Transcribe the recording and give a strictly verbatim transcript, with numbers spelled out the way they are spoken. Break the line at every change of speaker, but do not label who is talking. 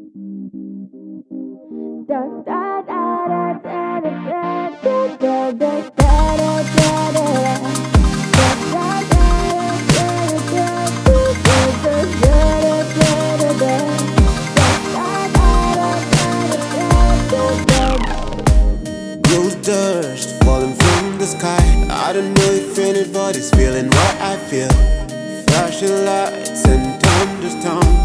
Da da da da da da da da da da da da da.
Rose dust falling from the sky. I don't know if anybody's feeling what I feel. Flashing lights and thunderstorms.